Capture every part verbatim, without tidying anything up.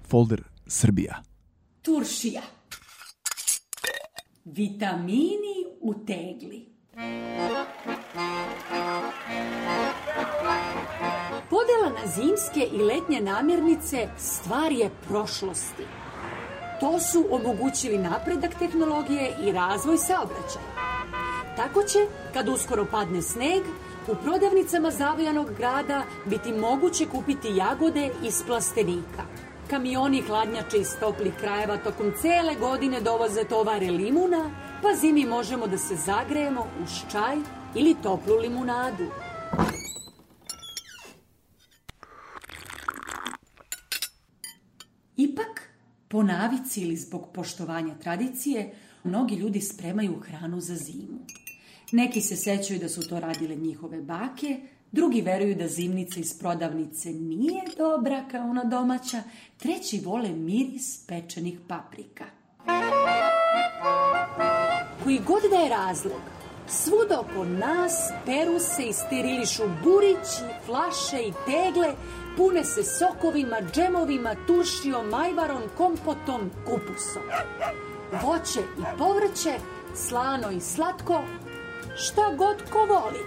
folder Srbija. Turšija. Vitamini u tegli. Podela na zimske i letnje namirnice stvar je prošlosti. To su omogućili napredak tehnologije i razvoj saobraćaja. Tako će, kad uskoro padne sneg, u prodavnicama zavojanog grada biti moguće kupiti jagode iz plastenika. Kamioni hladnjače iz toplih krajeva tokom cele godine dovoze tovare limuna, pa zimi možemo da se zagrejemo uz čaj ili toplu limunadu. Ipak, po navici ili zbog poštovanja tradicije, mnogi ljudi spremaju hranu za zimu. Neki se sećaju da su to radile njihove bake, drugi veruju da zimnica iz prodavnice nije dobra kao ona domaća, treći vole miris pečenih paprika. Koji god da je razlog, svuda oko nas peru se i sterilišu burići, flaše i tegle, pune se sokovima, džemovima, turšijom, ajvarom, kompotom, kupusom. Voće i povrće, slano i slatko, šta god ko voli.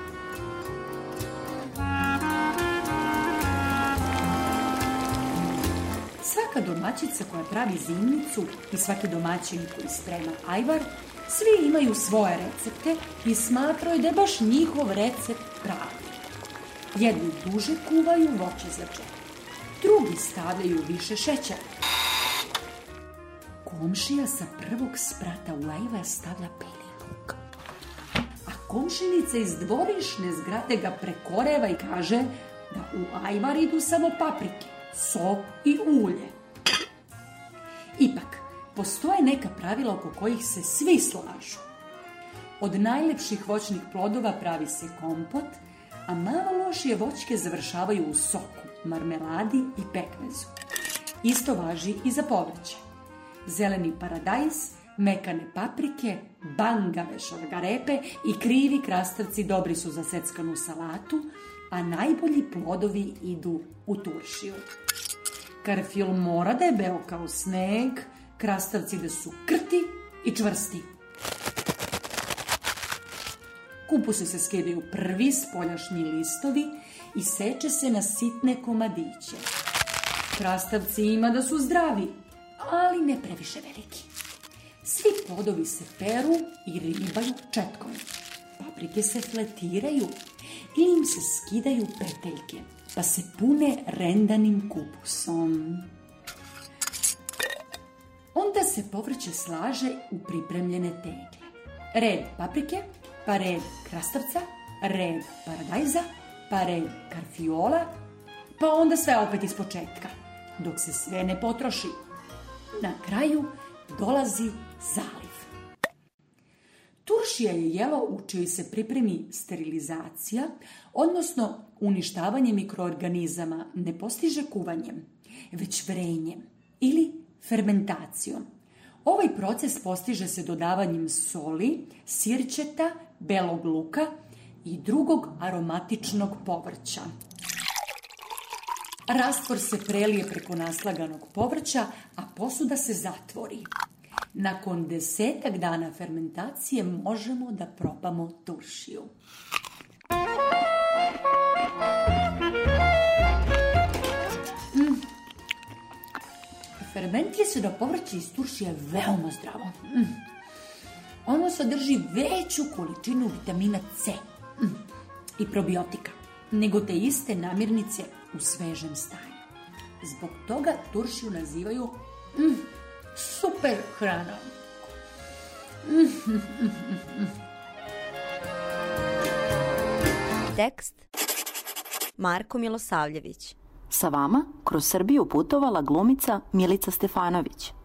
Svaka domaćica koja pravi zimnicu i svaki domaćin koji sprema ajvar, svi imaju svoje recepte i smatraju da je baš njihov recept pravi. Jedni duže kuvaju voće za džem, drugi stavljaju više šećera. Komšija sa prvog sprata u ajvar stavlja beli luk, a komšinica iz dvorišne zgrade ga prekoreva i kaže da u ajvar idu samo paprike, so i ulje. Ipak, postoje neka pravila oko kojih se svi slažu. Od najlepših voćnih plodova pravi se kompot, a malo lošije voćke završavaju u soku, marmeladi i pekmezu. Isto važi i za povrće. Zeleni paradajz, mekane paprike, bangave šargarepe i krivi krastavci dobri su za seckanu salatu, a najbolji plodovi idu u turšiju. Karfil mora da je beo kao sneg, krastavci da su krti i čvrsti. Kupusu se skidaju prvi spoljašnji listovi i seče se na sitne komadiće. Krastavci ima da su zdravi, ali ne previše veliki. Svi plodovi se peru i ribaju četkom. Paprike se fletiraju ili im se skidaju peteljke, pa se pune rendanim kupusom. Onda se povrće slaže u pripremljene tegle. Red paprike, pa red krastavca, red paradajza, pa red karfiola, pa onda sve opet iz početka, dok se sve ne potroši. Na kraju dolazi zaliv. Turšija je jelo u čijoj se pripremi sterilizacija, odnosno uništavanje mikroorganizama ne postiže kuvanjem, već vrenjem ili fermentacijom. Ovaj proces postiže se dodavanjem soli, sirćeta, belog luka i drugog aromatičnog povrća. Rastvor se prelije preko naslaganog povrća, a posuda se zatvori. Nakon desetak dana fermentacije možemo da probamo turšiju. Mm. Fermentuje se da povrće iz turšije veoma zdravo. Mm. Ono sadrži veću količinu vitamina C mm. i probiotika nego te iste namirnice u svežem stanju. Zbog toga turšiju nazivaju mm, super hrana. Tekst Marko Milosavljević. Sa vama kroz Srbiju putovala glumica Milica Stefanović.